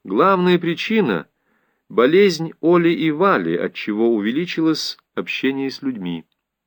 Главная причина — болезнь Оли и Вали, отчего увеличилось общение с людьми.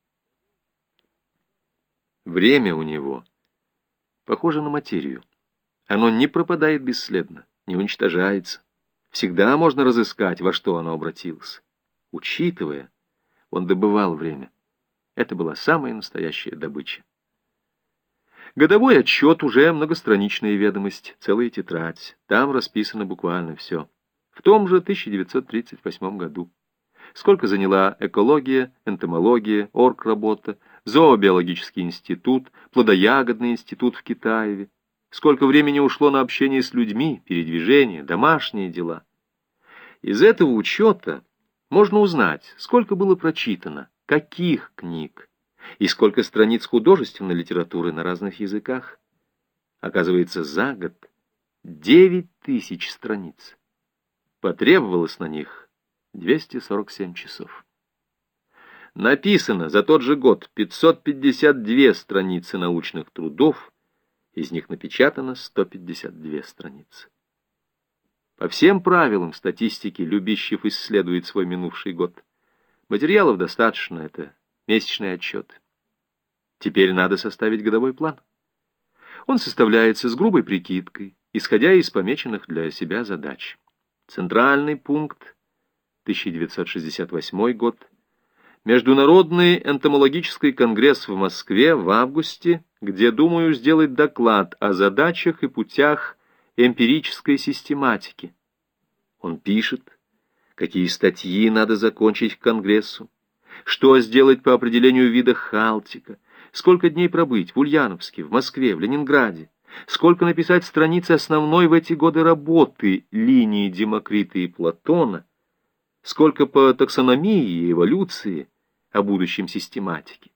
Время у него похоже на материю. Оно не пропадает бесследно, не уничтожается. Всегда можно разыскать, во что оно обратилось. Учитывая, он добывал время. Это была самая настоящая добыча. Годовой отчет уже многостраничная ведомость, целая тетрадь. Там расписано буквально все. В том же 1938 году. Сколько заняла экология, энтомология, оргработа, зообиологический институт, плодоягодный институт в Китаеве. Сколько времени ушло на общение с людьми, передвижение, домашние дела. Из этого учета можно узнать, сколько было прочитано, каких книг, и сколько страниц художественной литературы на разных языках. Оказывается, за год 9000 страниц. Потребовалось на них 247 часов. Написано за тот же год 552 страницы научных трудов, из них напечатано 152 страницы. По всем правилам статистики Любищев исследует свой минувший год. Материалов достаточно, это месячный отчет. Теперь надо составить годовой план. Он составляется с грубой прикидкой, исходя из помеченных для себя задач. Центральный пункт, 1968 год, Международный энтомологический конгресс в Москве в августе, где думаю сделать доклад о задачах и путях эмпирической систематики. Он пишет, какие статьи надо закончить к конгрессу, что сделать по определению вида халтика, сколько дней пробыть в Ульяновске, в Москве, в Ленинграде, сколько написать страниц основной в эти годы работы линии Демокрита и Платона, сколько по таксономии и эволюции о будущем систематике.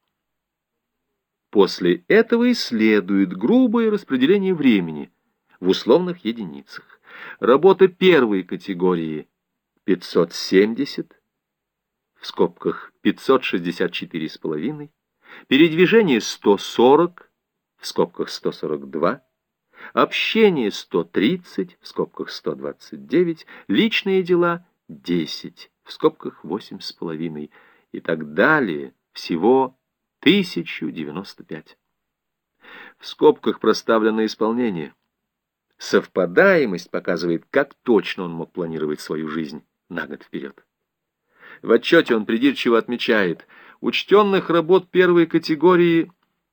После этого и следует грубое распределение времени в условных единицах. Работа первой категории 570, в скобках 564,5, передвижение 140, в скобках 142, общение 130, в скобках 129, личные дела 10, в скобках 8,5 и так далее, всего 1095. В скобках проставлено исполнение. Совпадаемость показывает, как точно он мог планировать свою жизнь на год вперед. В отчете он придирчиво отмечает, учтенных работ первой категории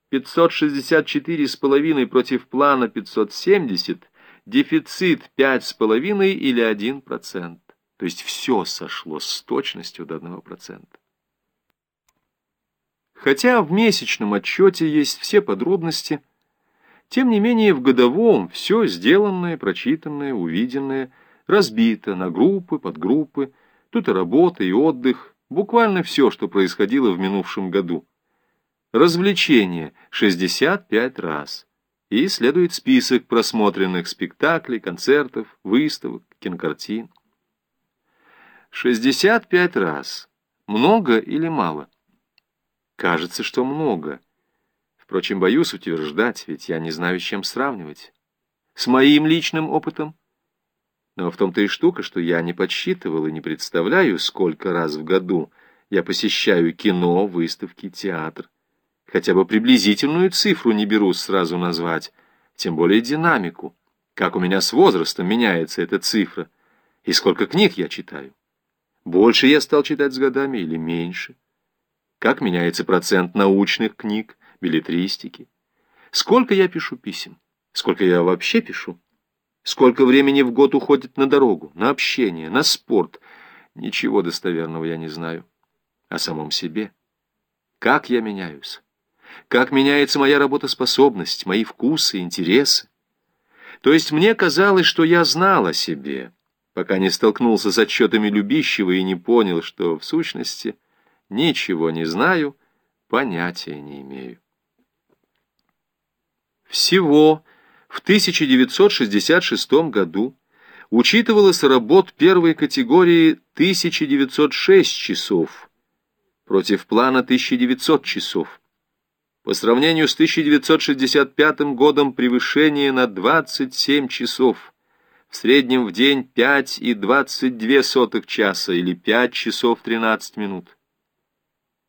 564,5 против плана 570, дефицит 5,5 или 1%. То есть все сошло с точностью до 1%. Хотя в месячном отчете есть все подробности, тем не менее в годовом все сделанное, прочитанное, увиденное разбито на группы, подгруппы, тут и работа, и отдых, буквально все, что происходило в минувшем году. Развлечения 65 раз. И следует список просмотренных спектаклей, концертов, выставок, кинокартин. 65 раз. Много или мало? Кажется, что много. Впрочем, боюсь утверждать, ведь я не знаю, с чем сравнивать. С моим личным опытом? Но в том-то и штука, что я не подсчитывал и не представляю, сколько раз в году я посещаю кино, выставки, театр. Хотя бы приблизительную цифру не берусь сразу назвать, тем более динамику. Как у меня с возрастом меняется эта цифра, и сколько книг я читаю. Больше я стал читать с годами или меньше? Как меняется процент научных книг, беллетристики? Сколько я пишу писем? Сколько я вообще пишу? Сколько времени в год уходит на дорогу, на общение, на спорт? Ничего достоверного я не знаю. О самом себе. Как я меняюсь? Как меняется моя работоспособность, мои вкусы, интересы? То есть мне казалось, что я знал о себе, пока не столкнулся с отчетами Любищева и не понял, что, в сущности, ничего не знаю, понятия не имею. Всего в 1966 году учитывалось работ первой категории 1906 часов против плана 1900 часов. По сравнению с 1965 годом превышение на 27 часов. в среднем в день 5,22 часа или 5 часов 13 минут.